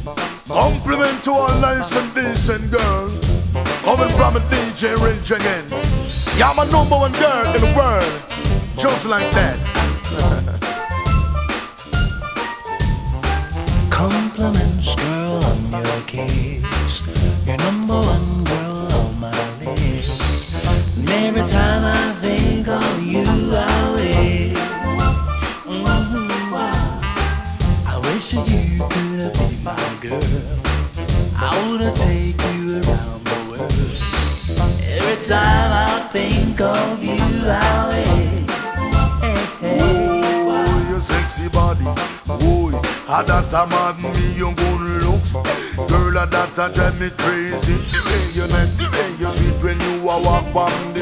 Compliment to all nice and decent girl. Coming from a DJ Rich again. Yeah, I'm a number one girl in the world. Just like that. Compliments, girl, on your case. You're number one girl on my list. And every time I think of you, I wish. I wish that you could be my girl. I wanna take you around the world. Every time I think of you, I wish. Oh, your sexy body. Oh, that a mad me, your good looks. Girl, that a drive me crazy. The way you nice, the way you sweet when you a walk by